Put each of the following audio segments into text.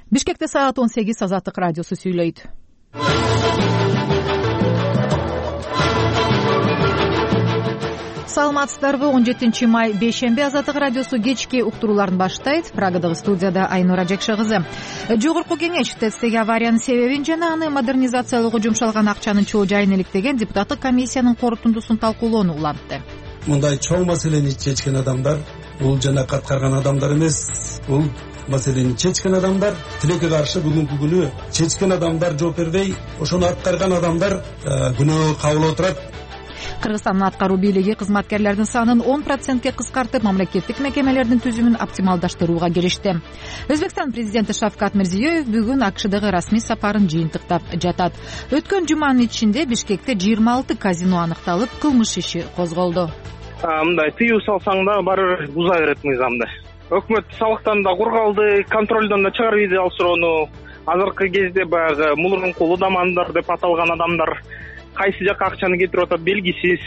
Бишкекте саат 18 Азаттык радиосу сүйлөйт. Саламатсыздарбы? 17 май бейшемби Азаттык радиосу кечки уктурууларын баштайт. Прагадагы студияда Айнура Жекше кызы. Жогорку кеңеш ТЭЦтеги авариянын себебин жана аны модернизациялоого жумшалган акчанын чоо жайын иликтеген депутаттык комиссиянын корутундусун талкуулоону улантты. Мындай чоң маселени чечкен адамдар бул жана каткарган адамдар эмес, бул маселени чечкен адамдар, тилекке каршы бүгүнкү күнү чечкен адамдар жооп бербей, ошону аткарган адамдар күнөө кабыл отурат. Кыргызстандын аткаруу бийлиги кызматкерлердин санын 10%ке кыскартып, мамлекеттик мекемелердин түзүмүн оптималдаштырууга киришти. Өзбекстан президенти Шавкат Мирзиёев бүгүн АКШдагы расмий сапарын жыйынтыктап жатат. Өткөн жуманын ичинде Бишкекте 26 казино аныкталып, кылмыш иши козголду. Мындай тыюу салсаң да баары буза берет мыйзамды. Өкмөт салыктан да кургалды, контролдон да чыгарып ийди ал суроону. Азыркы кезде баягы мурунку улудамандар деп аталган адамдар кайсы жакка акчаны кетирип атат белгисиз.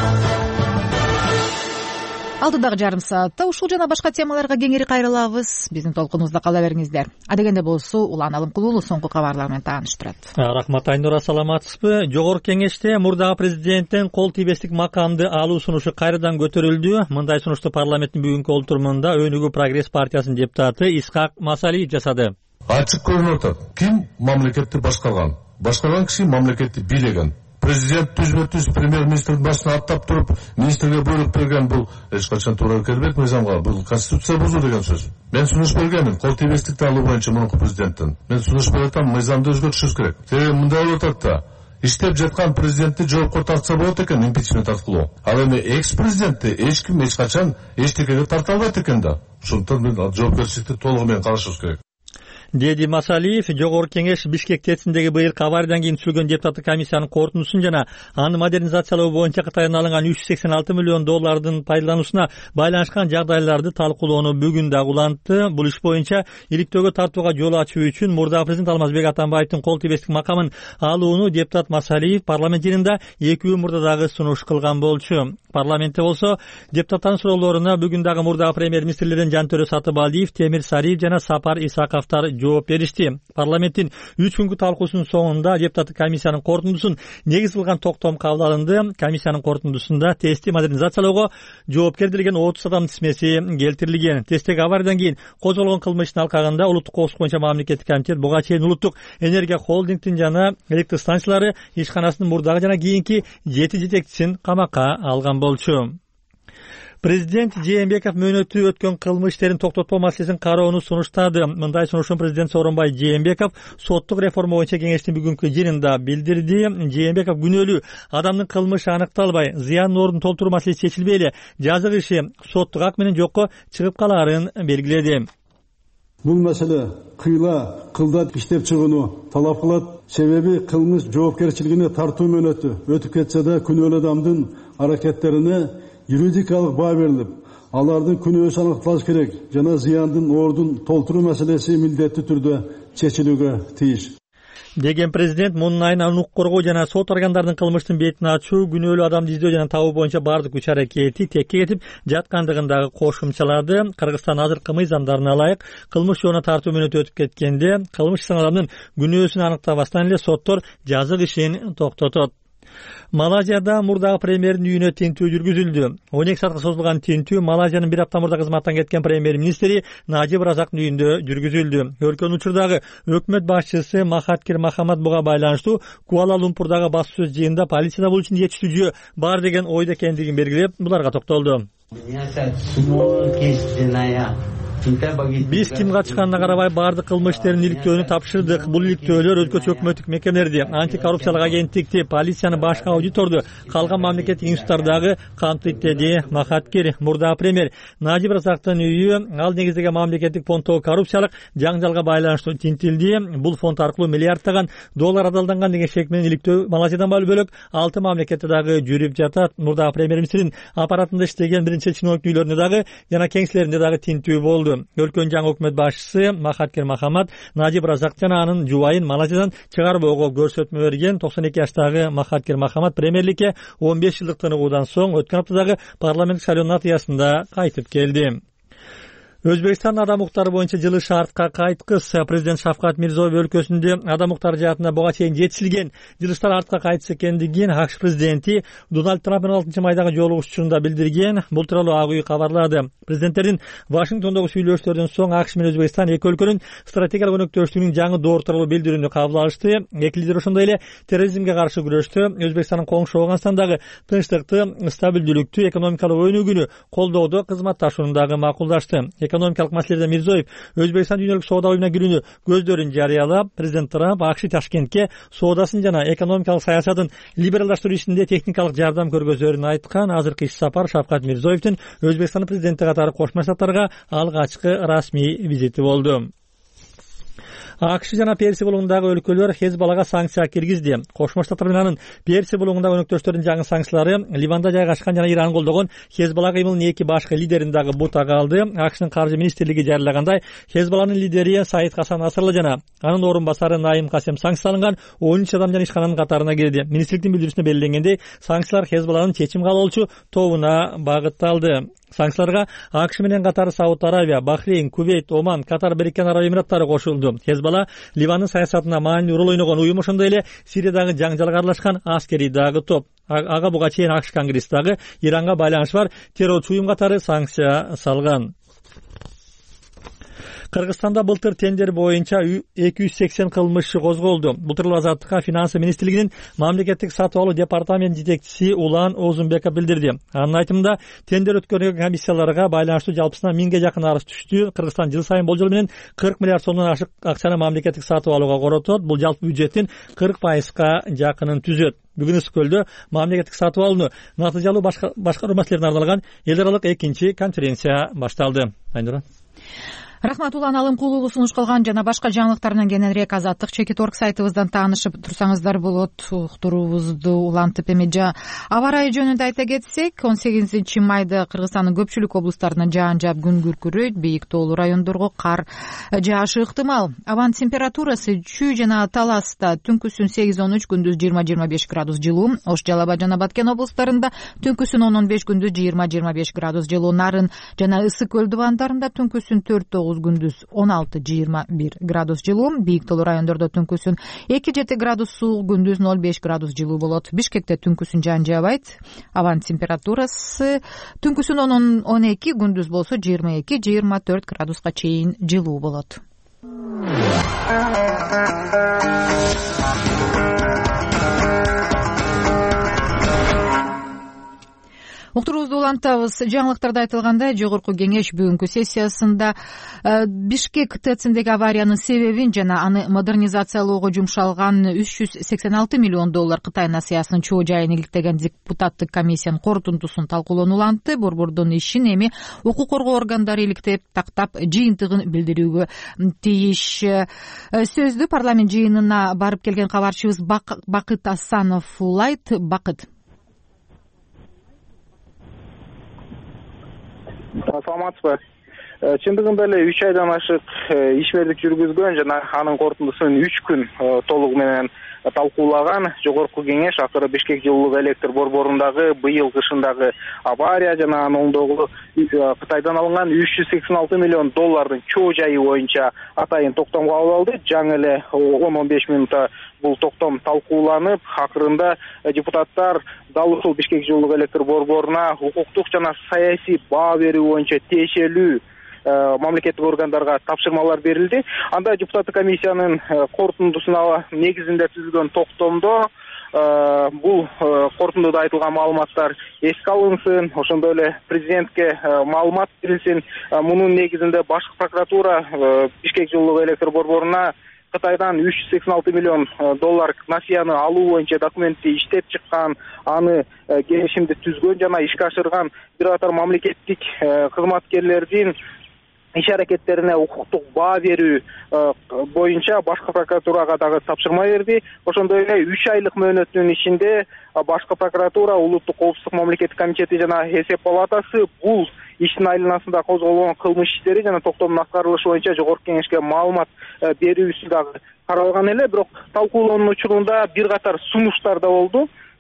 Алдыдагы жарым саатта ушул жана башка темаларга кеңири кайрылабыз. Биздин толкунубузда кала бериңиздер. Адегенде болсо Улан Алымкулуулу соңку кабарлар менен тааныштырат. Рахмат Айнура, саламатсызбы? Жогорку кеңеште мурдагы президенттин кол тийбестик макамды алуу сунушу кайрадан көтөрүлдү. Мындай сунушту парламенттин бүгүнкү олтурумунда Өнүгүү Прогресс партиясынын депутаты Исхак Масалиев жасады. Ачык көрүнүп атат. Ким мамлекетти башкарган? Башкарган киши мамлекетти бийлеген. Президент түзбө-түз премьер-министрдин башына аттап туруп, министрге буйрук берген бул эч качан туура келбейт мыйзамга. Бул конституция бузуу деген сөз. Мен сунуш бергенмин кол тийбестикти алуу боюнча мурунку президенттин. Мен сунуш берип атам, мыйзамды өзгөртүшүбүз керек. Себеби мындай болуп атат да, иштеп жаткан президентти жоопко тартса болот экен, импичмент аркылуу. Ал эми экс-президентти эч ким эч качан эчтекеге тарта албайт экен да. Ошондуктан мен жоопкерчиликти толугу менен карашыбыз керек. Деди Масалиев Жогорку кеңеш Бишкек ТЭЦиндеги быйылкы авариядан кийин түзүлгөн депутаттык комиссиянын корутундусун жана аны модернизациялоо боюнча Кытайдан алынган $386 миллион пайдалануусуна байланышкан жагдайларды талкуулоону бүгүн да улантты. Бул иш боюнча иликтөөгө тартууга жол ачуу үчүн мурдагы президент Алмазбек Атамбаевдин кол тийбестик макамын алууну депутат Масалиев парламент жыйынында 2 күн мурда дагы сунуш кылган болчу. Парламентте болсо депутаттардын суроолоруна бүгүн дагы мурдагы премьер-министрлерден Жантөрө Сатыбалдиев, Темир Сариев жана Сапар Исаковтар жооп беришти. Парламенттин 3 күнгү талкуусунун соңунда депутаттык комиссиянын корутундусун негиз кылган токтом кабыл алынды. Комиссиянын корутундусунда ТЭЦти модернизациялоого жоопкердилген 30 адамдын исмеси келтирилген. ТЭЦтеги авариядан кийин козголгон кылмыштын алкагында улуттук коопсуздук боюнча мамлекеттик комитет буга чейин улуттук энергия холдингдин жана электр станциялары ишканасынын мурдагы жана кийинки 7 жетекчисин камакка алган болчу. Президент Жээнбеков мөөнөтү өткөн кылмыш иштерин токтотпоо маселесин кароону сунуштады. Мындай сунушун президент Сооронбай Жээнбеков соттук реформа боюнча кеңештин бүгүнкү жыйынында билдирди. Жээнбеков күнөөлүү адамдын кылмышы аныкталбай, зыян ордун толтуруу маселеси чечилбей эле жазык иши соттук ак менен жокко чыгып калаарын белгиледи. Бул маселе кыйла кылдат иштеп чыгууну талап кылат. Себеби кылмыш жоопкерчилигине тартуу мөөнөтү өтүп кетсе да күнөөлүү адамдын аракеттерине юридикалык баа берилип, алардын күнөөсү аныкталыш керек жана зыяндын ордун толтуруу маселеси милдеттүү түрдө чечилүүгө тийиш деген президент мунун айынан укук коргоо жана сот органдардын кылмыштын бетин ачуу, күнөөлүү адамды издөө жана табуу боюнча бардык күч аракети текке кетип жаткандыгын дагы кошумчалады. Кыргызстан азыркы мыйзамдарына ылайык кылмыш жоона тартуу мөөнөтү өтүп кеткенде кылмыш ишин адамдын күнөөсүн аныктабастан эле соттор жазык ишин токтотот. Малайзияда мурдагы премьердин үйүнө тинтүү жүргүзүлдү. 12 саатка созулган тинтүү Малайзиянын бир апта мурда кызматтан кеткен премьер-министри Najib Razaq'нын үйүндө жүргүзүлдү. Өлкөнүн учурдагы өкмөт башчысы Махаткир Махамад буга байланыштуу Куала-Лумпурдагы басуу сөз жыйынында полицияда бул үчүн жетиштүү жүйө бар деген ойдо экендигин белгилеп, буларга токтолду. Биз ким катышканына карабай бардык кылмыш иштерин иликтөөнү тапшырдык. Бул иликтөөлөр өлкөчү өкмөттүк мекемелерди, антикоррупциялык агенттикти, полицияны, башка аудиторду, калган мамлекеттик институттардагы камтыйт, деди Махаткир. Мурдагы премьер Najib Razaq'тын үйү ал негиздеген мамлекеттик фонддогу коррупциялык жаңжалга байланыштуу тинтилди. Бул фонд аркылуу миллиарддаган доллар адалданган деген шек менен иликтөө Малайзиядан бөлөк 6 мамлекетте дагы жүрүп жатат. Мурдагы премьер-министрдин аппаратында иштеген биринчи чиновник үйлөрүндө дагы жана кеңселеринде дагы тинтүү болду. Өлкөнүн жаңы өкмөт башчысы Махаткир Махамад Najib Razaq жана анын жубайын Малайзиядан чыгарбоого көрсөтмө берген. 92 жаштагы Махаткир Махамад премьерликке 15 жылдык тыныгуудан соң өткөн аптадагы парламенттик шайлоонун натыйжасында кайтып келди. Өзбекстан адам укуктары боюнча жылы шартка кайткыс. Президент Шавкат Мирзиёев өлкөсүндө адам укуктары жаатында буга чейин жетишилген жылыштар артка кайтыш экендигин АКШ президенти Дональд Трамп 16-майдагы жолугушуусунда билдирген. Бул тууралуу Ак үй кабарлады. Президенттердин Вашингтондогу сүйлөшүүлөрдөн соң АКШ менен Өзбекстан эки өлкөнүн стратегиялык өнөктөштүгүнүн жаңы доору тууралуу билдирүүнү кабыл алышты. Эки лидер ошондой эле терроризмге каршы күрөштү, Өзбекстандын коңшу Ооганстандагы тынчтыкты, стабилдүүлүктү, экономикалык өнүгүүнү колдоодо кызматташууну дагы макулдашты. Экономикалык маселеде Мирзиёев Өзбекстан дүйнөлүк соода уюмуна кирүүнү көздөрүн жарыялап, президент Трамп АКШ Ташкентке соодасын жана экономикалык саясатын либералдаштыруу ишинде техникалык жардам көргөзөрүн айткан. Азыркы иш сапар Шавкат Мирзиёевдин Өзбекстандын президенти катары Кошмо Штаттарга алгачкы расмий визити болду. АКШ жана Персия булугундагы өлкөлөр Хезбаллага санкция киргизди. Кошмо Штаттар менен анын Персия булугундагы өнөктөштөрүнүн жаңы санкциялары Ливанда жайгашкан жана Иран колдогон Хезбалла кыймылынын эки башкы лидерин дагы бутага алды. АКШнын каржы министрлиги жарыялагандай, Хезбалланын лидери Саид Хасан Насралла жана анын орун басары Наим Касем санкцияланган 13 адам жана ишкананын катарына кирди. Министрликтин билдирүүсүндө белгиленгендей, санкциялар Хезбалланын чечим кабылчу тобуна багытталды. Санкцияларга АКШ менен катары Сауд Аравия, Бахрейн, Кувейт, Оман, Катар, Бириккен Араб Эмираттары кошулду. Хезбалла Ливандын саясатына маанилүү роль ойногон уюм, ошондой эле Сириядагы жаңжалга аралашкан аскерий дагы топ. Ага буга чейин АКШ Конгресси дагы Иранга байланышы бар террорчу уюм катары санкция салган. Кыргызстанда былтыр тендер боюнча 280 кылмыш козголду. Бул тууралуу Азаттыкка Финансы министрлигинин мамлекеттик сатып алуу департамент жетекчиси Улан Озунбеков билдирди. Анын айтымында, тендер өткөргөн комиссияларга байланыштуу жалпысына 1000ге жакын арыз түштү. Кыргызстан жыл сайын болжол менен 40 миллиард сомдон ашык акчаны мамлекеттик сатып алууга коротот. Бул жалпы бюджеттин 40%га жакынын түзөт. Бүгүн Ысык-Көлдө мамлекеттик сатып алууну натыйжалуу башкаруу маселелерине арналган эл аралык экинчи конференция башталды. Айнура. Рахмат, Улан Алымкулуулу сунуш кылган жана башка жаңылыктарынан кененирээк Азаттык Чекит.орг сайтыбыздан таанышып турсаңыздар болот. Уктуруубузду улантып эмеже аба ырайы жөнүндө айта кетсек, 18-майда Кыргызстандын көпчүлүк облустарынан жаан жаап күн күркүрөйт, бийик тоолуу райондорго кар жаашы ыктымал. Абанын температурасы Чүй жана Таласта түнкүсүн 8-13, күндүз 20-25 градус жылуу, Ош, Жалал Абад жана Баткен облустарында түнкүсүн 10-15, күндүз 20-25 градус жылуу, Нарын жана Ысык-Көл дубандарында түнкүсүн 4-9, күндүз 16-21 градус жылуу, бийик тоолуу райондордо түнкүсүн 2-7 градус суук, күндүз 0-5 градус жылуу болот. Бишкекте түнкүсүн жаан жаабайт. Абанын температурасы түнкүсүн 10-12, күндүз болсо 22-24 градуска чейин жылуу болот. Уктуруубузду улантабыз. Жаңылыктарда айтылгандай, жогорку кеңеш бүгүнкү сессиясында Бишкек ТЭЦиндеги авариянын себебин жана аны модернизациялоого жумшалган 386 миллион доллар Кытай насыясынын чоо жайын иликтеген депутаттык комиссиянын корутундусун талкуулоону улантты. Борбордун ишин эми укук коргоо органдары иликтеп, тактап, жыйынтыгын билдирүүгө тийиш. Сөздү парламент жыйынына барып келген кабарчыбыз Бакыт Асанов улайт. Бакыт. Саламатсызбы? Чындыгында эле 3 айдан ашык ишмердик жүргүзгөн жана анын корутундусун 3 күн толугу менен талкуулаган жогорку кеңеш акыры Бишкек жылуулук электр борборундагы быйыл кышындагы авария жана анын оңдогу Кытайдан алынган 386 миллион доллардын чоо жайы боюнча атайын токтом кабыл алды. Жаңы эле 10-15 минутта бул токтом талкууланып, акырында депутаттар дал ушул Бишкек жылуулук электр борборуна укуктук жана саясий баа берүү боюнча тиешелүү мамлекеттик органдарга тапшырмалар берилди. Анда депутаттык комиссиянын корутундусуна негизинде түзүлгөн токтомдо бул корутундуда айтылган маалыматтар эске алынсын, ошондой эле президентке маалымат берилсин. Мунун негизинде башкы прокуратура Бишкек жылуулук электр борборуна Кытайдан 386 миллион доллар насыяны алуу боюнча документти иштеп чыккан, аны келишимди түзгөн жана ишке ашырган бир катар мамлекеттик кызматкерлердин иш аракеттерине укуктук баа берүү боюнча башкы прокуратурага дагы тапшырма берди. Ошондой эле 3 айлык мөөнөттүн ичинде башкы прокуратура, Улуттук коопсуздук мамлекеттик комитети жана эсеп палатасы бул иштин айланасында козголгон кылмыш иштери жана токтомдун аткарылышы боюнча жогорку кеңешке маалымат берүүсү дагы каралган эле. Бирок талкуулоонун учурунда бир катар сунуштар да болду.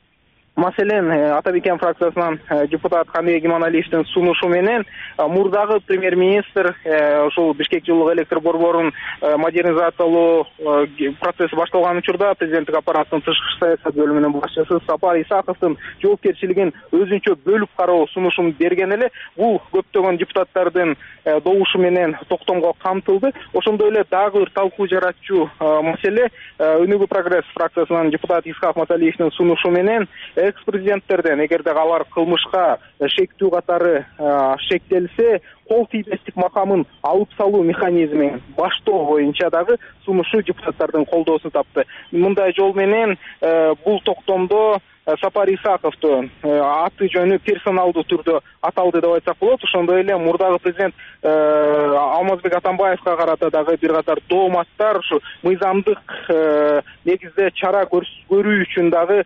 Маселен, Ата Бекен фракциясынан депутат Каныбек Иманалиевдин сунушу менен мурдагы премьер-министр ушул Бишкек жылуулук электр борборун модернизациялоо процесси башталган учурда президенттик аппараттын тышкы саясат бөлүмүнүн башчысы Сапар Исаковдун жоопкерчилигин өзүнчө бөлүп кароо сунушун берген эле бул көптөгөн депутаттардын добушу менен токтомго камтылды. Ошондой эле дагы бир талкуу жаратчу маселе Өнүгүү прогресс фракциясынан депутат Исхак Маталиевдин сунушу менен экс-президенттерден эгерде алар кылмышка шектүү катары шектелсе кол тийбестик макамын алып салуу механизмин баштоо боюнча дагы сунушу депутаттардын колдоосун тапты. Мындай жол менен бул токтомдо Сапар Исаковду аты жөнү персоналдуу түрдө аталды деп айтсак болот. Ошондой эле мурдагы президент Алмазбек Атамбаевга карата дагы бир катар дооматтар ушу мыйзамдык негизде чара көрүү үчүн дагы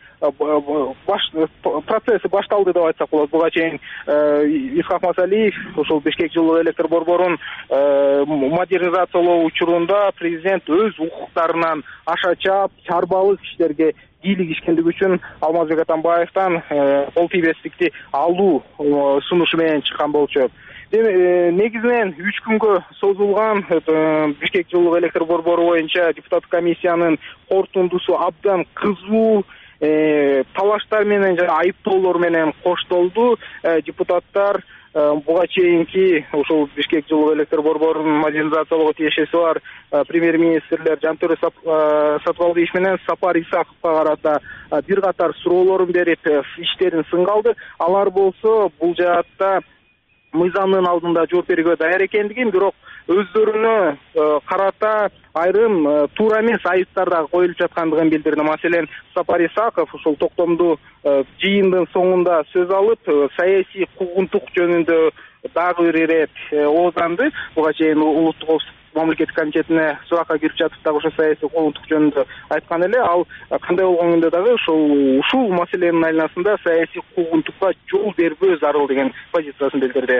процесси башталды деп айтсак болот. Буга чейин Исхак Маталиев ушул Бишкек жылуу электр борборун модернизациялоо учурунда президент өз укуктарынан аша чаап чарбалык иштерге кийлигишкендиги үчүн Алмазбек Атамбаевден кол тийбестикти алуу сунушу менен чыккан болчу. Негизинен 3 күнгө созулган Бишкек жылуулук электр борбору боюнча депутаттык комиссиянын корутундусу абдан кызуу талаштар менен жана айыптоолор менен коштолду. Депутаттар буга чейинки ушул Бишкек жылуу электр борборун модернизациялоого тиешеси бар премьер-министрлер Жантөре Сатыбалдиев менен Сапар Исаковго карата бир катар суроолорун берип иштерин сынга алды. Алар болсо бул жаатта мыйзамдын алдында жооп берүүгө даяр экендигин, бирок өздөрүнө карата айрым туура эмес айыптар да коюлуп жаткандыгын билдирди. Маселен, Сапар Исаков ушул токтомду жыйындын соңунда сөз алып, саясий куугунтук жөнүндө дагы бир ирет оозданды. Буга чейин улуттук коопсуздук мамлекеттик комитетине суракка кирип жатып дагы ошо саясий куугунтук жөнүндө айткан эле. Ал кандай болгондо дагы ушул маселенин айланасында саясий куугунтукка жол бербөө зарыл деген позициясын билдирди.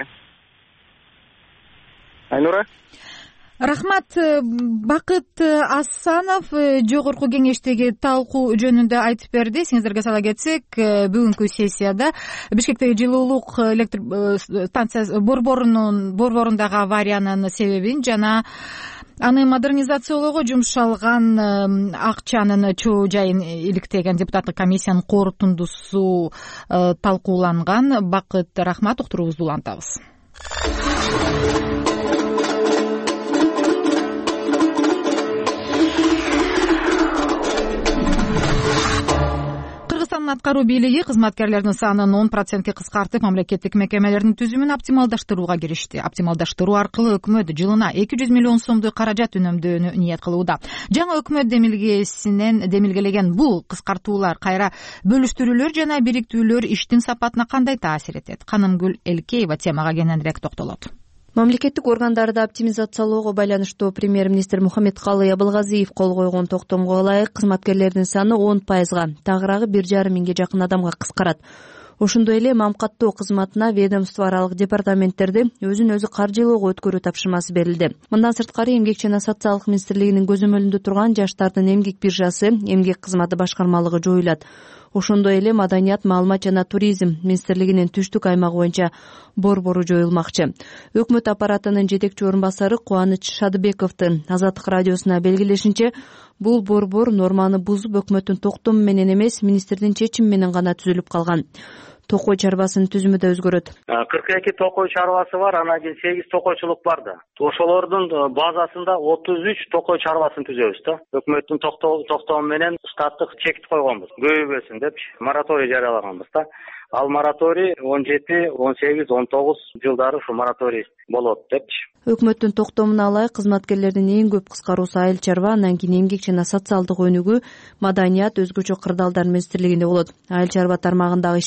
Айнура. Рахмат. Бакыт Асанов жогорку кеңештеги талкуу жөнүндө айтып берди. Сиңиздерге сала кетсек, бүгүнкү сессияда Бишкектеги жылуулук электр станциясы борборундагы авариянын себебин жана аны модернизациялоого жумшалган акчанын чоо жайын иликтеген депутаттык комиссиянын корутундусу талкууланган. Бакыт, рахмат. Уктуруубузду улантабыз. Аткаруу бийлиги кызматкерлердин санын 10% кыскартып, мамлекеттик мекемелердин түзүмүн оптималдаштырууга киришти. Оптималдаштыруу аркылы өкмөт жылына 200 миллион сомдой каражат үнөмдөөнү ниет кылууда. Жаңы өкмөт демилгелеген бул кыскартуулар кайра бөлүштүрүүлөр жана бириктүүлөр иштин сапатына кандай таасир этет? Канымгүл Элкеева темага кененирээк токтолот. Мамлекеттик органдарды оптимизациялоого байланыштуу премьер-министр Мухаммедкалый Абылгазиев кол койгон токтомго ылайык кызматкерлердин саны 10%, тагыраагы 1,5 миңге жакын адамга кыскарат. Ошондой эле мамкаттоо кызматына ведомство аралык департаменттерди өзүн өзү каржылоого өткөрүү тапшырмасы берилди. Мындан сырткары Эмгек жана социалдык министрлигинин көзөмөлүндө турган жаштардын эмгек биржасы, эмгек кызматы башкармалыгы жоюлат. Ошондой эле Маданият, маалымат жана туризм министрлигинин түштүк аймагы боюнча борбору жоюлмакчы. Өкмөт аппаратынын жетекчи орун басары Кубаныч Шадыбековдун Азаттык радиосуна белгилешинче, бул борбор норманы бузуп өкмөттүн токтому менен эмес, министрдин чечими менен гана түзүлүп калган. Токой чарбасынын түзүмү да өзгөрөт. 42 токой чарбасы бар, анан кийин 8 токойчулук бар да. Ошолордун базасында 33 токой чарбасын түзөбүз да. Өкмөттүн токтому менен штаттык чекит койгонбуз. Көбөйбөсүн деп мораторий жарыялаганбыз да. Ал мораторий 17, 18, 19 жылдары ушу мораторий болот депчи. Өкмөттүн токтомуна ылайык кызматкерлердин эң көп кыскаруусу айыл чарба, андан кийин эмгек жана социалдык өнүгүү, Маданият, өзгөчө кырдаалдар министрлигинде болот. Айыл чарба тармагындагы иштеген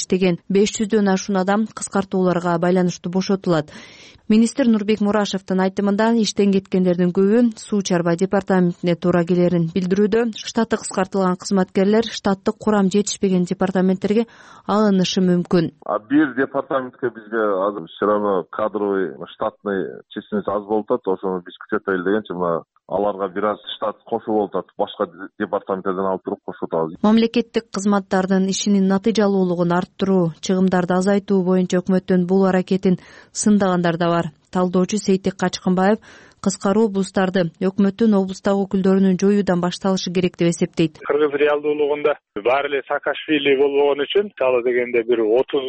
500дөн ашуун адам кыскартууларга байланыштуу бошотулат. Министр Нурбек Мурашевдин айтымында иштен кеткендердин көбү суу чарба департаментине туура келерин билдирүүдө. Штаты кыскартылган кызматкерлер штаттык курам жетишпеген департаменттерге алынышы мүмкүн. Бир департаментке бизге азыр все равно кадровый штатный численность аз болуп атат. Ошону биз күтөп атайлы дегенче аларга бир аз штат кошулуп атат. Башка департаменттерден алып туруп кошуп атабыз. Мамлекеттик кызматтардын ишинин натыйжалуулугун арттыруу, чыгымдарды азайтуу боюнча өкмөттүн бул аракетин сындагандар да бар. Талдоочу Сейтек Качкынбаев кыскаруу облустарды өкмөттүн облустагы өкүлдөрүнүн жоюудан башталышы керек деп эсептейт. Кыргыз реалдуулугунда баары эле Саакашвили болгон үчүн мисалы дегенде бир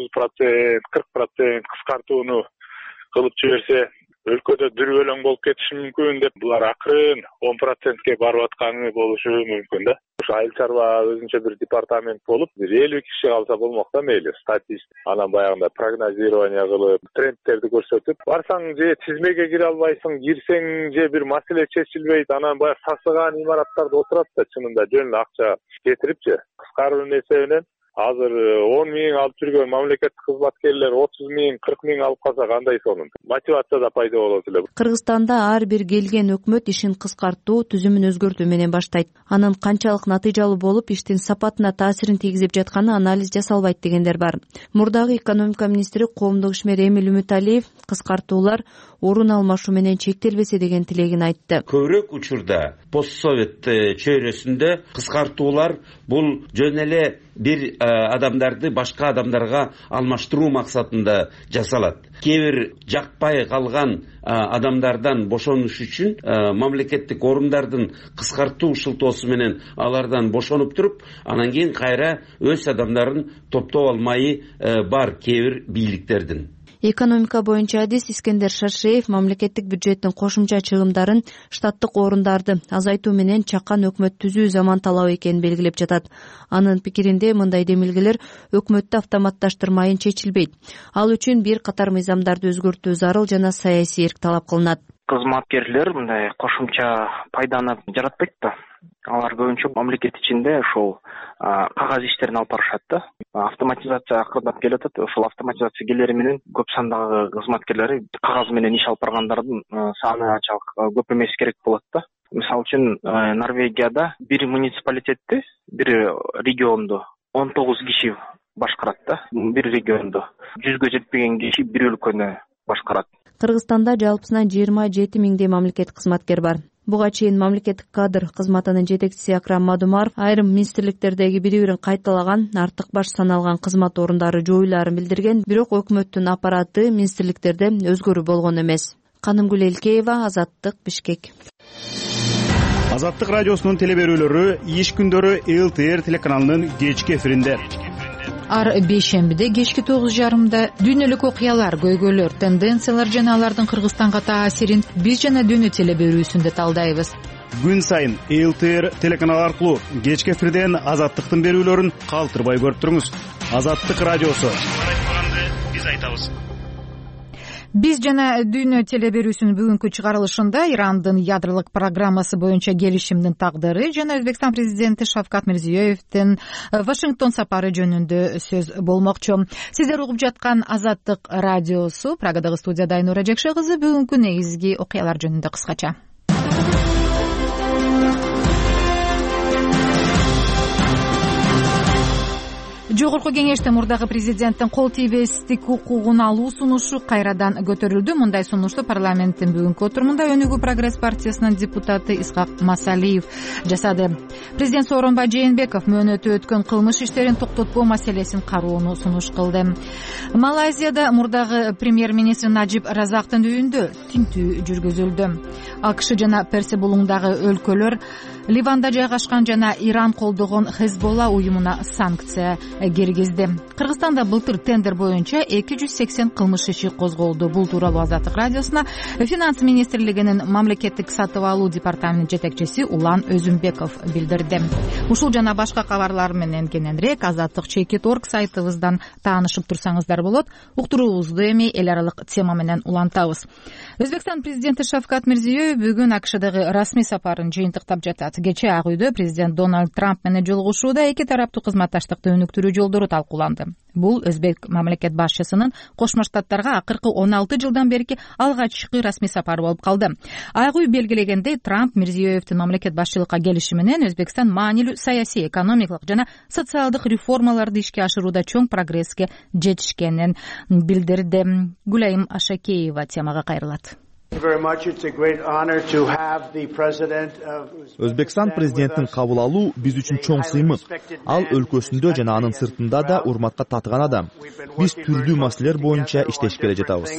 30%, 40% кыскартууну кылып жиберсе өлкөдө дүрбөлөң болуп кетиши мүмкүн деп булар акырын 10%ке барып атканы болушу мүмкүн да. Ошо айыл чарба өзүнчө бир департамент болуп, 50 киши калса болмок да мейли, статист. Анан баягында прогнозирование кылып, трендтерди көрсөтүп, барсаң же тизмеге кире албайсың, кирсең же бир маселе чечилбейт, анан баягы сасыган имараттарда отурат да, чынында жөн эле акча кетирипчи. Кыскаруунун эсебинен азыр 10 миң алып жүргөн мамлекеттик кызматкерлер 30 миң, 40 миң алып калса кандай сонун? Мотивация да пайда болот эле. Кыргызстанда ар бир келген өкмөт ишин кыскартуу, түзүмүн өзгөртүү менен баштайт. Анын канчалык натыйжалуу болуп, иштин сапатына таасирин тийгизип жатканы анализ жасалбайт дегендер бар. Мурдагы экономика министри коомдук ишмер Эмиль Үмүталиев кыскартуулар орун алмашуу менен чектелбесе деген тилегин айтты. Көбүрөөк учурда постсовет чөйрөсүндө кыскартуулар бул жөн эле бир адамдарды башка адамдарга алмаштыруу максатында жасалат. Кээ бир жакпай калган адамдардан бошонуш үчүн мамлекеттик орундардын кыскартуу шылтоосу менен алардан бошонуп туруп, анан кийин кайра өз адамдарын топтоп алмайы бар кээ бир бийликтердин. Экономика боюнча адис Искендер Шаршеев мамлекеттик бюджеттин кошумча чыгымдарын штаттык орундарды азайтуу менен чакан өкмөт түзүү заман талабы экенин белгилеп жатат. Анын пикиринде мындай демилгелер өкмөттү автоматташтырмайын чечилбейт. Ал үчүн бир катар мыйзамдарды өзгөртүү зарыл жана саясий эрк талап кылынат. Кызматкерлер мындай кошумча пайданы жаратпайт да. Алар көбүнчө мамлекет ичинде ошол кагаз иштерин алып барышат да. Автоматизация акырындап келатат. Ошол автоматизация келери менен көп сандагы кызматкерлери кагаз менен иш алып баргандардын саны анчалык көп эмес керек болот да. Мисалы үчүн Норвегияда бир муниципалитетти, бир регионду 19 киши башкарат да. Бир регионду 100гө жетпеген киши бир өлкөнү башкарат. Кыргызстанда жалпысынан 27 миңдей мамлекеттик кызматкер бар. Буга чейин мамлекеттик кадр кызматынын жетекчиси Акрам Мадумаров айрым министрликтердеги бири-бирин кайталаган, артык баш саналган кызмат орундары жоюларын билдирген, бирок өкмөттүн аппараты министрликтерде өзгөрүү болгон эмес. Канымгүл Элкеева, Азаттык, Бишкек. Азаттык радиосунун телеберүүлөрү иш күндөрү ЛТР телеканалынын кечки эфиринде. Ар бейшембиде кечки 9:30 дүйнөлүк окуялар, көйгөйлөр, тенденциялар жана алардын Кыргызстанга таасирин биз жана дүйнө телеберүүсүндө талдайбыз. Күн сайын ЛТР телеканалы аркылуу кечки эфирден Азаттыктын берүүлөрүн калтырбай көрүп туруңуз. Азаттык радиосу. Биз айтабыз. Биз жана дүйнө телеберүүсүнүн бүгүнкү чыгарылышында Ирандын ядролук программасы боюнча келишимдин тагдыры жана Өзбекстан президенти Шавкат Мирзиёевдин Вашингтон сапары жөнүндө сөз болмокчу. Сиздер угуп жаткан Азаттык радиосу. Прагадагы студияда Айнура Жакшы кызы бүгүнкү негизги окуялар жөнүндө кыскача. Жогорку кеңеште мурдагы президенттин кол тийбестик укугун алуу сунушу кайрадан көтөрүлдү. Мындай сунушту парламенттин бүгүнкү отурумунда Өнүгүү прогресс партиясынын депутаты Исхак Масалиев жасады. Президент Сооронбай Жээнбеков мөөнөтү өткөн кылмыш иштерин токтотпоо маселесин кароону сунуш кылды. Малайзияда мурдагы премьер-министр Наджиб Разактын үйүндө тинтүү жүргүзүлдү. АКШ жана Перси булуңдагы өлкөлөр Ливанда жайгашкан жана Иран колдогон Хезболла уюмуна санкция киргизди. Кыргызстанда былтыр тендер боюнча 280 кылмыш иши козголду. Бул тууралуу Азаттык радиосуна Финанс министрлигинин мамлекеттик сатып алуу департаментинин жетекчиси Улан Өзүмбеков билдирди. Ушул жана башка кабарлар менен кененирээк Азаттык.org сайтыбыздан таанышып турсаңыздар болот. Уктуруубузду эми эл аралык тема менен улантабыз. Өзбекстан президенти Шавкат Мирзиёев бүгүн АКШдагы расмий сапарын жыйынтыктап жатат. Кечээ Ак үйдө президент Дональд Трамп менен жолугушууда эки тараптуу кызматташтыкты өнүктүрүү чечүүчүлүү жолдору талкууланды. Бул өзбек мамлекет башчысынын Кошмо Штаттарга акыркы 16 жылдан берки алгачкы расмий сапары болуп калды. Ак үй белгилегендей, Трамп Мирзиёевдин мамлекет башчылыкка келиши менен Өзбекстан маанилүү саясий, экономикалык жана социалдык реформаларды ишке ашырууда чоң прогресске жетишкенин билдирди. Гулайым Ашакеева темага кайрылат. Өзбекстан президенттин кабыл алуу биз үчүн чоң сыймык. Ал өлкөсүндө жана анын сыртында да урматка татыган адам. Биз түрдүү маселелер боюнча иштешип келе жатабыз.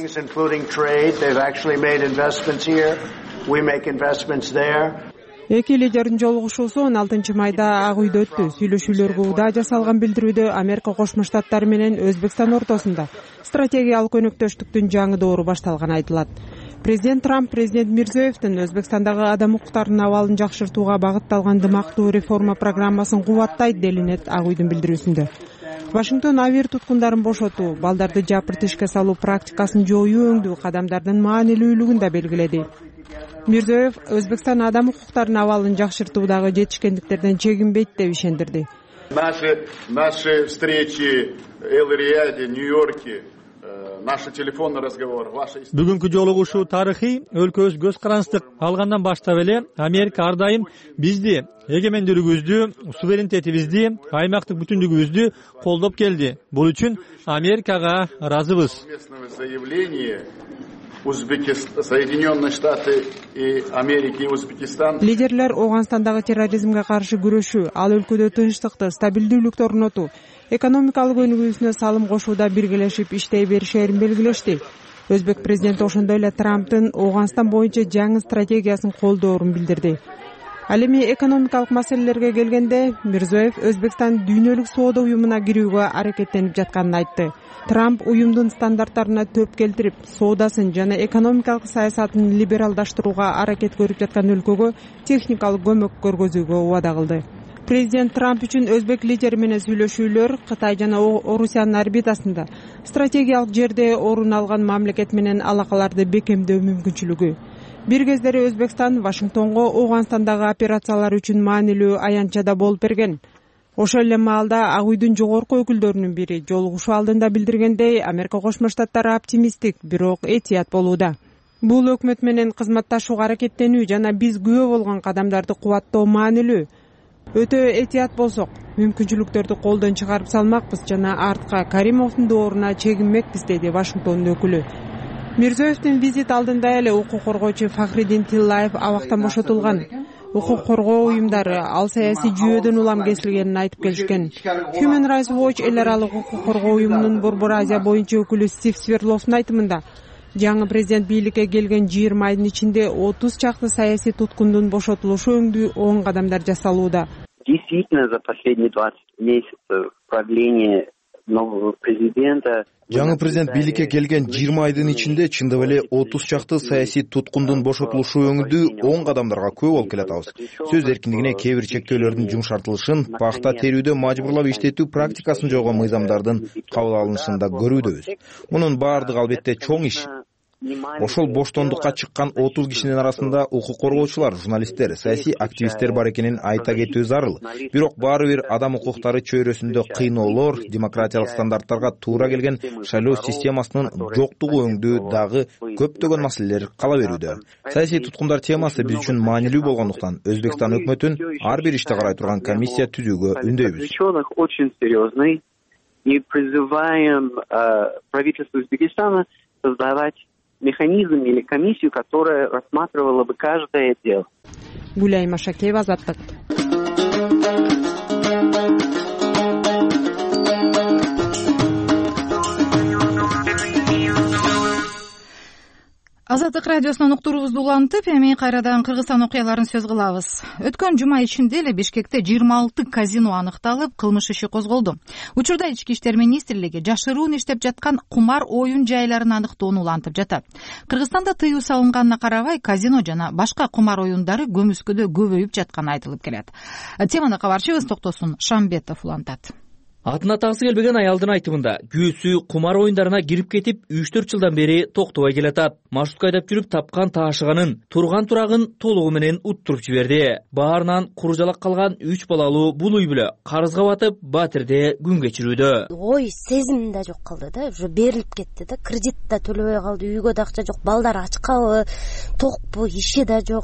Эки лидердин жолугушуусу 16 майда Ак үйдө өттү. Сүйлөшүүлөргө удаа жасалган билдирүүдө Америка Кошмо Штаттары менен Өзбекстан ортосунда стратегиялык өнөктөштүктүн жаңы доору башталганы айтылат. Президент Трамп президент Мирзиёевдин Өзбекстандагы адам укуктарынын абалын жакшыртууга багытталган дымактуу реформа программасын кубаттайт делинет Ак үйдүн билдирүүсүндө. Вашингтон авир туткундарын бошотуу, балдарды жапырт ишке салуу практикасын жоюу өңдүү кадамдардын маанилүүлүгүн да белгиледи. Мирзиёев Өзбекстан адам укуктарынын абалын жакшыртуудагы жетишкендиктерден чегинбейт деп ишендирди. Наши встречи Эл-Рияде, Нью-Йорке, наши телефонный разговор, ваши... Бүгүнкү жолугушуу тарыхый, өлкөбүз көз каранчтык алгандан баштап эле Америка ар дайым бизди, эгемендүүлүгүбүздү, суверенитетибизди, аймактык бүтүндүгүбүздү колдоп келди. Бул үчүн Америкага ыраазыбыз. Соединенные Штаты и Америки и Узбекистан. Лидерлер Ооганстандагы терроризмге каршы күрөшүү, ал өлкөдө тынчтыкты, стабилдүүлүктү орнотуу, экономикалык өнүгүүсүнө салым кошууда биргелешип иштей беришерин белгилешти. Өзбек президенти ошондой эле Трамптын Ооганстан боюнча жаңы стратегиясын колдоорун билдирди. Ал эми экономикалык маселелерге келгенде, Мирзиёев Өзбекстан дүйнөлүк соода уюмуна кирүүгө аракеттенип жатканын айтты. Трамп уюмдун стандарттарына төп келтирип, соодасын жана экономикалык саясатын либералдаштырууга аракет көрүп жаткан өлкөгө техникалык көмөк көргөзүүгө убада кылды. Президент Трамп үчүн өзбек лидери менен сүйлөшүүлөр Кытай жана Орусиянын орбитасында стратегиялык жерде орун алган мамлекет менен алакаларды бекемдөө мүмкүнчүлүгү. Бир кездери Өзбекстан Вашингтонго Ооганстандагы операциялар үчүн маанилүү аянтчада болуп берген. Ошол эле маалда Ак үйдүн жогорку өкүлдөрүнүн бири жолугушуу алдында билдиргендей, Америка Кошмо Штаттары оптимисттик, бирок этият болууда. Бул өкмөт менен кызматташууга аракеттенүү жана биз күбө болгон кадамдарды кубаттоо маанилүү. Өтө этият болсок, мүмкүнчүлүктөрдү колдон чыгарып салмакпыз жана артка Каримовдун дооруна чегинмекпиз, деди Вашингтондун өкүлү. Мирзиёевдин визит алдында эле укук коргоочу Фахриддин Тиллаев абактан бошотулган. Укук коргоо уюмдары ал саясий жүйөдөн улам кесилгенин айтып келишкен. Human Rights Watch эл аралык укук коргоо уюмунун Борбор Азия боюнча өкүлү Стив Сверловдун айтымында, жаңы президент бийликке келген 20 айдын ичинде 30 чакты саясий туткундун бошотулушу өңдүү оң кадамдар жасалууда. Действительно, за последние 20 месяцев правления нового президента жаңы президент бийликке келген 20 айдын ичинде чындап эле 30 чакты саясий туткундун бошотулушу өңдүү оң кадамдарга күбө болуп келатабыз. Сөз эркиндигине кээ бир чектөөлөрдүн жумшартылышын, пахта терүүдө мажбурлап иштетүү практикасын жойгон мыйзамдардын кабыл алынышын да көрүүдөбүз. Мунун баардыгы албетте чоң иш. Ошол боштондукка чыккан 30 кишинин арасында укук коргоочулар, журналисттер, саясий активисттер бар экенин айта кетүү зарыл. Бирок баары бир адам укуктары чөйрөсүндө кыйноолор, демократиялык стандарттарга туура келген шайлоо системасынын жоктугу өңдүү дагы көптөгөн маселелер кала берүүдө. Саясий туткундар темасы биз үчүн маанилүү болгондуктан Өзбекстан өкмөтүн ар бир иште карай турган комиссия түзүүгө үндөйбүз. И призываем правительство Узбекистана создавать механизм или комиссию, которая рассматривала бы каждое дело. Гулайым Ашакеева, Азаттык. Азаттык радиосунун уктуруубузду улантып, эми кайрадан Кыргызстан окуяларын сөз кылабыз. Өткөн жума ичинде эле Бишкекте 26 казино аныкталып, кылмыш иши козголду. Учурда Ички иштер министрлиги жашыруун иштеп жаткан кумар оюн жайларын аныктоону улантып жатат. Кыргызстанда тыюу салынганына карабай, казино жана башка кумар оюндары көмүскөдө көбөйүп жатканы айтылып келет. Теманы кабарчыбыз Токтосун Шамбетов улантат. Атына тагысы келбеген аялдын айтымында күйөөсү кумар оюндарына кирип кетип 3-4 жылдан бери токтобой келатат. Маршрутка айдап жүрүп тапкан таашыганын турган турагын толугу менен уттуруп жиберди. Баарынан куржалак калган 3 балалуу бул үй бүлө карызга батып батирде күн кечирүүдө. Ой, сезим да жок калды да, уже берилип кетти да, кредит да төлөбөй калды, үйгө да акча жок, балдар ачкабы, токпу, иши да жок,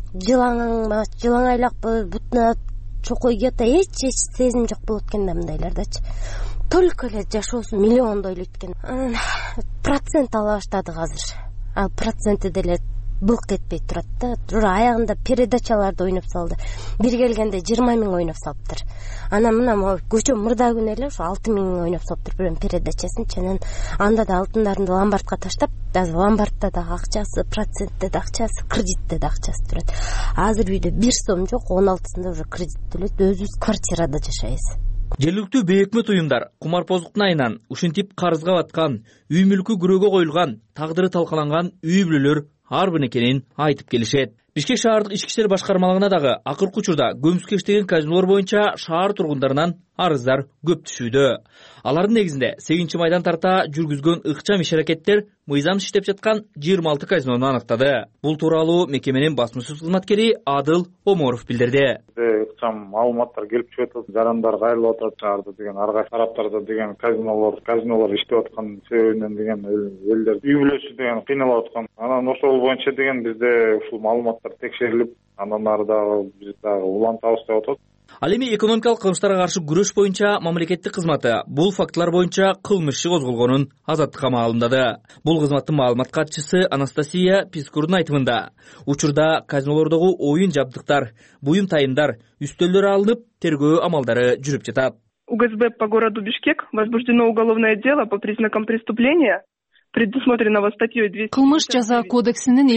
жылаңайлакпы, бутуна чокой кийет да эч сезим жок болуп экен да мындайлардачы. Только эле жашоосун миллиондой эле өткөн. Анан процент ала баштадык азыр. Ал проценти деле былк этпей турат да. Тура аягында передачаларды ойноп салды. Бир келгенде 20 000 ойноп салыптыр. Анан мына көчө мурда күнү эле ошо 6 000 ойноп салыптыр бир передачасын. Анан анда да алтындарын ломбардка таштап, ломбардта да акчасы, процентте да акчасы, кредитте да акчасы турат. Азыр үйдө 1 сом жок, 16сында уже кредит төлөйт, өзүбүз квартирада жашайбыз. Жергиликтүү бейөкмөт уюмдар кумарпоздуктун айынан ушинтип карызга баткан, үй мүлкү күрөөгө коюлган, тагдыры талкаланган үй бүлөлөр ар бир экенин айтып келишет. Бишкек шаардык ички иштер башкармалыгына дагы акыркы учурда көмүскө иштеген казинолор боюнча шаар тургундарынан арыздар көп түшүүдө. Алардын негизинде 8-майдан тарта жүргүзгөн ыкчам иш-аракеттер мыйзам иштеп жаткан 26 казинону аныктады. Бул тууралуу мекеменин басмасөз кызматкери Адыл Оморов билдирди. Ыкчам маалыматтар келип чыгып атат, жарандар кайрылып атат, шаарда деген ар кайсы тараптарда деген казинолор иштеп аткан себебинен деген элдер үй бүлөсү деген кыйналып аткан. Анан ошол боюнча деген бизде ушул маалыматтар текшерилип, андан ары дагы биз дагы улантабыз деп атат. Ал эми экономикалык кылмыштарга каршы күрөш боюнча мамлекеттик кызматы бул фактылар боюнча кылмыш иши козголгонун азаттыкка маалымдады. Бул кызматтын маалымат катчысы Анастасия Пискурдун айтымында учурда казинолордогу оюн жабдыктар, буюм тайымдар, үстөлдөр алынып, тергөө амалдары жүрүп жатат. УГСБ по городу Бишкек возбуждено уголовное дело по признакам преступления, предусмотренного статьей 200. Кылмыш жаза кодексинин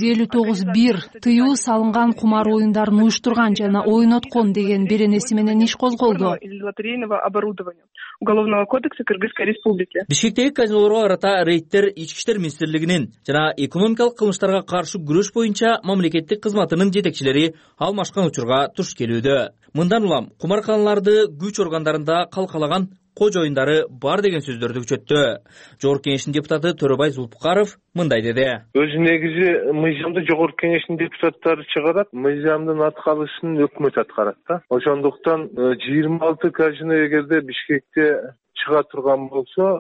259-1 тыюу салынган кумар оюндарын уюштурган жана ойноткон деген беренеси менен иш козголду. Лотерейного оборудования Уголовного кодекса Кыргызской Республики. Бишкектеги казинолорго карата рейдтер Ички иштер министрлигинин жана экономикалык кылмыштарга каршы күрөш боюнча мамлекеттик кызматынын жетекчилери алмашкан учурга туш келүүдө. Мындан улам кумарканаларды күч органдарында калкалаган кожо оюндары бар деген сөздөрдү күчөттү. Жогорку кеңештин депутаты Төрөбай Зулпукаров мындай деди. Өзү негизи мыйзамды жогорку кеңештин депутаттары чыгарат, мыйзамдын аткарышын өкмөт аткарат да. Ошондуктан 26 казино эгерде Бишкекте чыга турган болсо,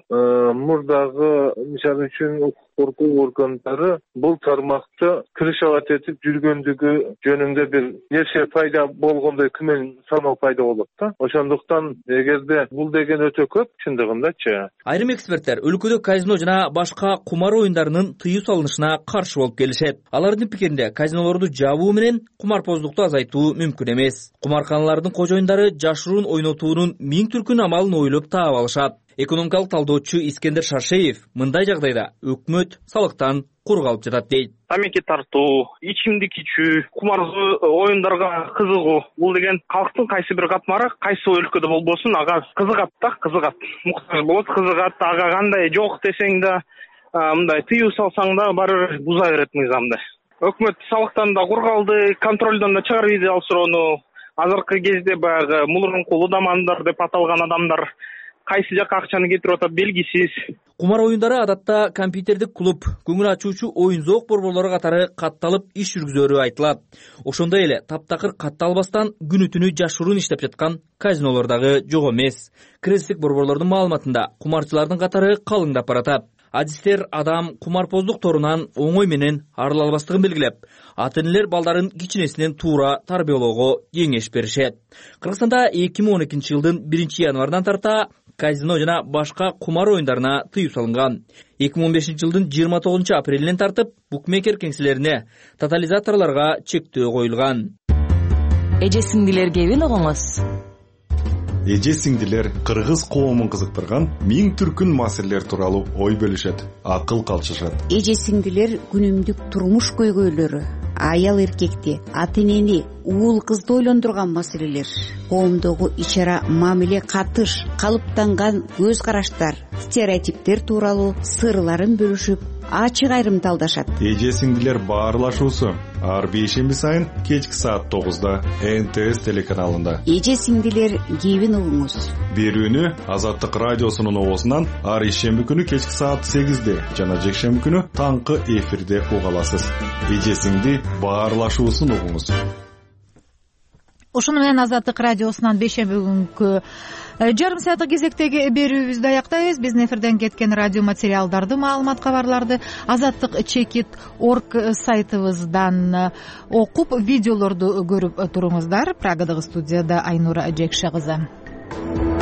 мурдагы мисалы үчүн укук коргоо органдары бул тармакты крышалат этип жүргөндүгү жөнүндө бир нерсе пайда болгондой күмөн саноо пайда болот да. Ошондуктан эгерде бул деген өтө көп чындыгындачы. Айрым эксперттер өлкөдө казино жана башка кумар оюндарынын тыюу салынышына каршы болуп келишет. Алардын пикиринде казинолорду жабуу менен кумарпоздукту азайтуу мүмкүн эмес. Кумарканалардын кожо оюндары жашыруун ойнотуунун 1000 түркүн амалын ойлоп таап алышат. Экономикалык талдоочу Искендер Шаршеев мындай жагдайда өкмөт салыктан кур калып жатат дейт. Тамеки тартуу, ичимдик ичүү, кумар оюндарга кызыгуу, бул деген калктын кайсы бир катмары кайсы өлкөдө болбосун ага кызыгат да, муктаж болот, кызыгат, ага кандай жок десең да, мындай тыюу салсаң да баары буза берет мыйзамды. Өкмөт салыктан да кур калды, контролдон да чыгарып иди ал суроону. Азыркы кезде баягы мулурункулуу дамандар деп аталган адамдар кайсы жакка акчаны кетирип атат белгисиз. Кумар оюндары адатта компьютердик клуб, көңүл ачуучу оюн-зоок борборлору катары катталып иш жүргүзөрү айтылат. Ошондой эле таптакыр катталбастан күнү-түнү жашыруун иштеп жаткан казинолор дагы жок эмес. Кризистик борборлордун маалыматында кумарчылардын катары калыңдап баратат. Адистер адам кумарпоздук торунан оңой менен арыла албастыгын белгилеп, ата-энелер балдарын кичинесинен туура тарбиялоого кеңеш беришет. Кыргызстанда 2012 жылдын 1-январынан тарта казино жана башка кумар оюндарына тыюу салынган. 2015 жылдын 29 апрелинен тартып букмекер кеңселерине, тотализаторлорго чектөө коюлган. Эже-сиңдилер кебин угуңуз. Эже-сиңдилер кыргыз коомун кызыктырган 1000 түркүн маселелер тууралуу ой бөлүшөт, акыл калчышат. Эже-сиңдилер күнүмдүк турмуш көйгөйлөрү, аял эркекти, ата-энени, уул кызды ойлондурган маселелер, коомдогу ич-ара мамиле катыш, калыптанган көз караштар, стереотиптер тууралуу сырларын бөлүшүп, ачык айрым талдашат. Эже-сиңдилер баарлашуусу ар бейшемби сайын кечки саат 9-да НТС телеканалында. Эже сиңдилер кебин угуңуз. Берүүнү Азаттык радиосунун оозунан ар ишемби күнү кечки саат 8-де жана жекшемби күнү таңкы эфирде уга аласыз. Эже сиңди баарлашуусун угуңуз. Ошону менен Азаттык радиосунан бейшемби күнкү жарым сааттык кезектеги берүүбүздү аяктайбыз. Биздин эфирден кеткен радио материалдарды, маалымат кабарларды azattik.org сайтыбыздан окуп, видеолорду көрүп туруңуздар. Прагадагы студияда Айнура Жекше кызы.